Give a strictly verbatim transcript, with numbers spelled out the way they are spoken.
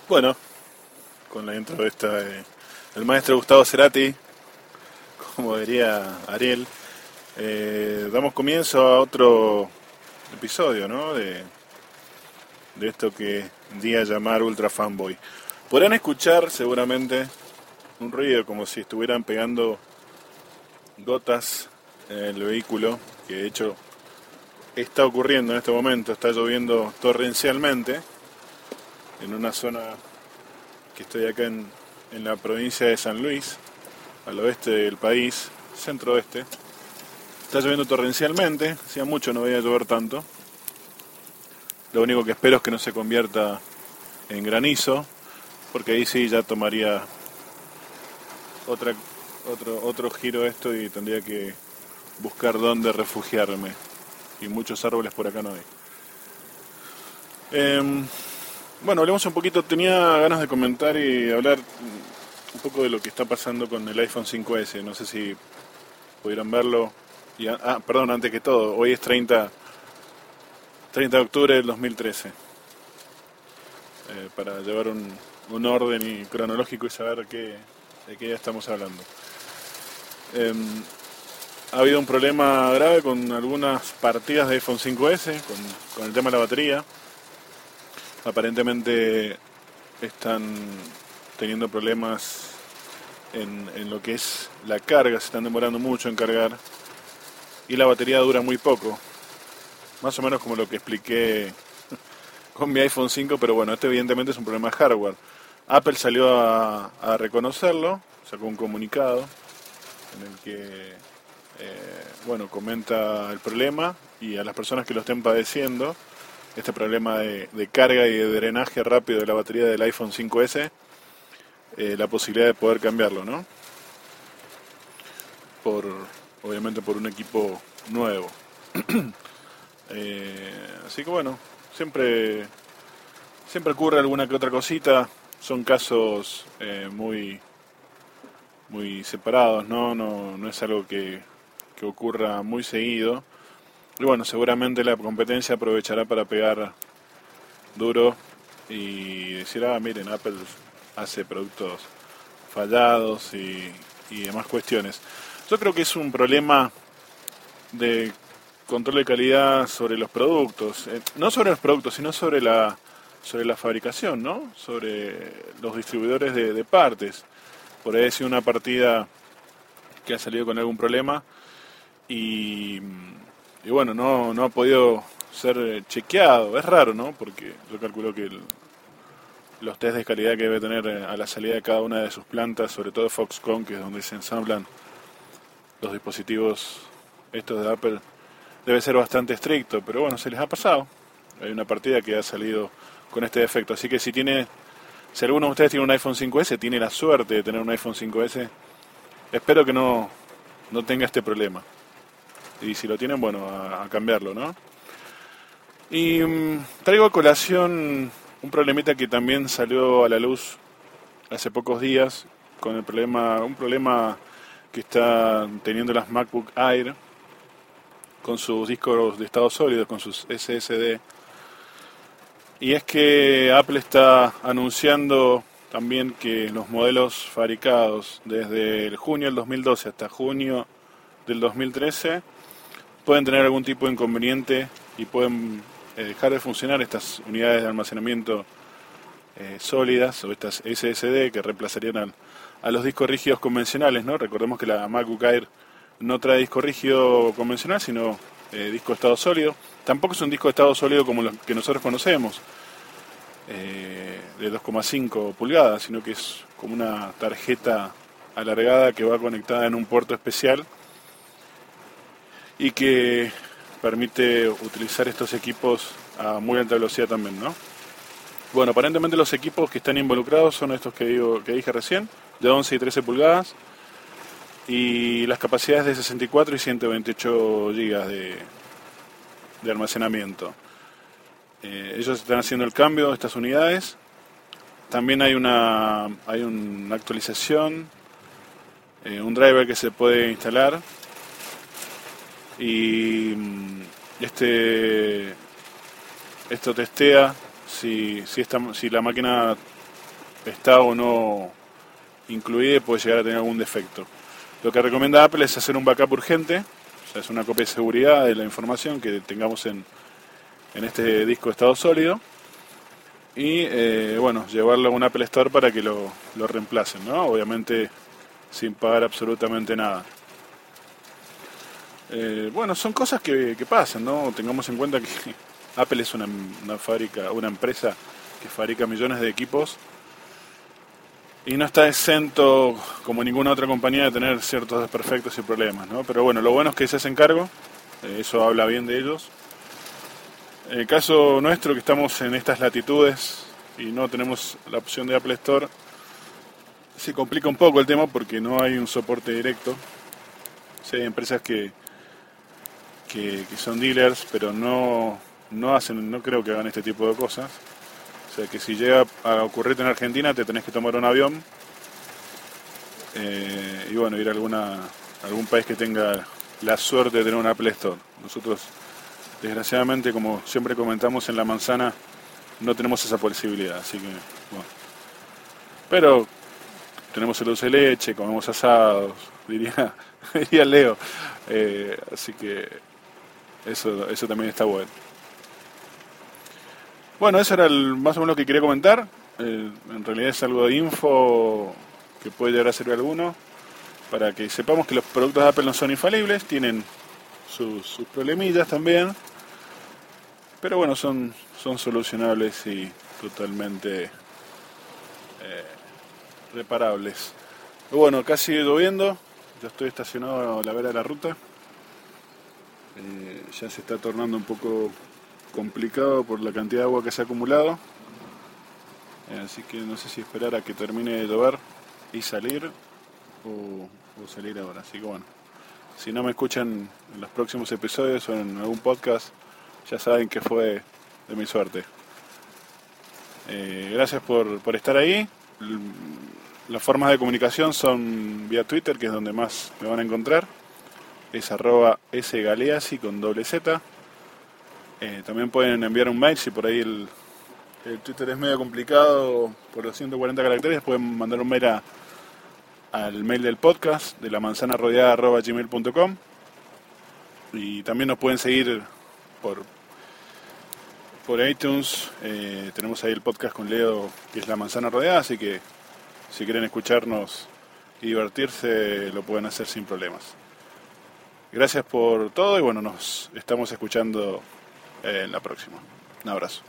Bueno, con la intro esta de, del maestro Gustavo Cerati, como diría Ariel, eh, damos comienzo a otro episodio, ¿no? De, de esto que di a llamar Ultra Fanboy. Podrán escuchar seguramente un ruido como si estuvieran pegando gotas en el vehículo, que de hecho está ocurriendo en este momento, está lloviendo torrencialmente en una zona que estoy acá en, en la provincia de San Luis, al oeste del país, centro-oeste. Está lloviendo torrencialmente, hacía mucho no veía llover tanto. Lo único que espero es que no se convierta en granizo, porque ahí sí ya tomaría otra, otro, otro giro esto y tendría que buscar dónde refugiarme. Y muchos árboles por acá no hay. Eh, bueno, hablemos un poquito, tenía ganas de comentar y hablar un poco de lo que está pasando con el iPhone cinco ese, no sé si pudieron verlo. Y, ah, perdón, antes que todo, hoy es treinta, treinta de octubre del dos mil trece, eh, para llevar un, un orden y cronológico y saber qué, de qué ya estamos hablando. Eh, ha habido un problema grave con algunas partidas de iPhone cinco ese, con, con el tema de la batería. Aparentemente están teniendo problemas en, en lo que es la carga, se están demorando mucho en cargar y la batería dura muy poco, más o menos como lo que expliqué con mi iPhone cinco, pero bueno, este evidentemente es un problema de hardware. Apple salió a, a reconocerlo, sacó un comunicado en el que eh, bueno, comenta el problema y a las personas que lo estén padeciendo este problema de, de carga y de drenaje rápido de la batería del iPhone cinco ese, eh, la posibilidad de poder cambiarlo, ¿no? Por, obviamente por un equipo nuevo. eh, así que bueno, siempre, siempre ocurre alguna que otra cosita, son casos eh, muy, muy separados, ¿no? No, no es algo que, que ocurra muy seguido. Y bueno, seguramente la competencia aprovechará para pegar duro y decir, ah, miren, Apple hace productos fallados y, y demás cuestiones. Yo creo que es un problema de control de calidad sobre los productos, eh, no sobre los productos, sino sobre la sobre la fabricación, ¿no? Sobre los distribuidores de, de partes. Por ahí ha sido una partida que ha salido con algún problema y y bueno, no, no ha podido ser chequeado. Es raro, ¿no? Porque yo calculo que el, los test de calidad que debe tener a la salida de cada una de sus plantas, sobre todo Foxconn, que es donde se ensamblan los dispositivos estos de Apple, debe ser bastante estricto, pero bueno, se les ha pasado. Hay una partida que ha salido con este defecto, así que si tiene, si alguno de ustedes tiene un iPhone cinco ese, tiene la suerte de tener un iPhone cinco ese, espero que no, no tenga este problema. Y si lo tienen, bueno, a, a cambiarlo, ¿no? Y um, traigo a colación un problemita que también salió a la luz hace pocos días, con el problema, un problema que está teniendo las MacBook Air con sus discos de estado sólido, con sus S S D. Y es que Apple está anunciando también que los modelos fabricados desde el junio del dos mil doce hasta junio del dos mil trece pueden tener algún tipo de inconveniente y pueden eh, dejar de funcionar estas unidades de almacenamiento eh, sólidas o estas S S D que reemplazarían al, a los discos rígidos convencionales, ¿no? Recordemos que la MacBook Air no trae disco rígido convencional, sino eh, disco de estado sólido. Tampoco es un disco de estado sólido como los que nosotros conocemos, eh, de dos coma cinco pulgadas, sino que es como una tarjeta alargada que va conectada en un puerto especial y que permite utilizar estos equipos a muy alta velocidad también, ¿no? Bueno, aparentemente los equipos que están involucrados son estos que digo, que dije recién, de once y trece pulgadas, y las capacidades de sesenta y cuatro y ciento veintiocho gigas de, de almacenamiento. Eh, ellos están haciendo el cambio de estas unidades. También hay una, hay una actualización, eh, un driver que se puede instalar. Y este esto testea si, si, esta, si la máquina está o no incluida y puede llegar a tener algún defecto. Lo que recomienda Apple es hacer un backup urgente, o sea, es una copia de seguridad de la información que tengamos en, en este disco de estado sólido, y eh, bueno, llevarlo a un Apple Store para que lo, lo reemplacen, ¿no? Obviamente sin pagar absolutamente nada. Eh, bueno, son cosas que, que pasan, ¿no? Tengamos en cuenta que Apple es una, una fábrica, una empresa que fabrica millones de equipos y no está exento, como ninguna otra compañía, de tener ciertos desperfectos y problemas, ¿no? Pero bueno, lo bueno es que se hacen cargo, eh, eso habla bien de ellos. En el caso nuestro, que estamos en estas latitudes y no tenemos la opción de Apple Store, se complica un poco el tema porque no hay un soporte directo. O sea, hay empresas que, que, que son dealers, pero no, no hacen, no creo que hagan este tipo de cosas. O sea, que si llega a ocurrirte en Argentina, te tenés que tomar un avión eh, y bueno, ir a alguna, a algún país que tenga la suerte de tener un Apple Store. Nosotros, desgraciadamente, como siempre comentamos en La Manzana, no tenemos esa posibilidad, así que bueno. Pero tenemos el dulce de leche, comemos asados, diría, diría Leo. Eh, así que eso, eso también está bueno. Bueno, eso era el, más o menos lo que quería comentar. Eh, en realidad es algo de info que puede llegar a servir a alguno, para que sepamos que los productos de Apple no son infalibles, tienen sus, sus problemillas también, pero bueno, son, son solucionables y totalmente eh, reparables. Y bueno, acá sigue lloviendo, yo estoy estacionado a la vera de la ruta, eh, ya se está tornando un poco complicado por la cantidad de agua que se ha acumulado, eh, así que no sé si esperar a que termine de llover y salir o, o salir ahora, así que bueno, si no me escuchan en los próximos episodios o en algún podcast, ya saben que fue de mi suerte. Eh, gracias por, por estar ahí. Las formas de comunicación son vía Twitter, que es donde más me van a encontrar. Es arroba sgaleasi con doble Z. Eh, también pueden enviar un mail si por ahí el, el Twitter es medio complicado por los ciento cuarenta caracteres. Pueden mandar un mail a, al mail del podcast de la manzana rodeada arroba gmail punto com. Y también nos pueden seguir por, por iTunes. Eh, tenemos ahí el podcast con Leo, que es La Manzana Rodeada, así que si quieren escucharnos y divertirse, lo pueden hacer sin problemas. Gracias por todo y bueno, nos estamos escuchando en la próxima. Un abrazo.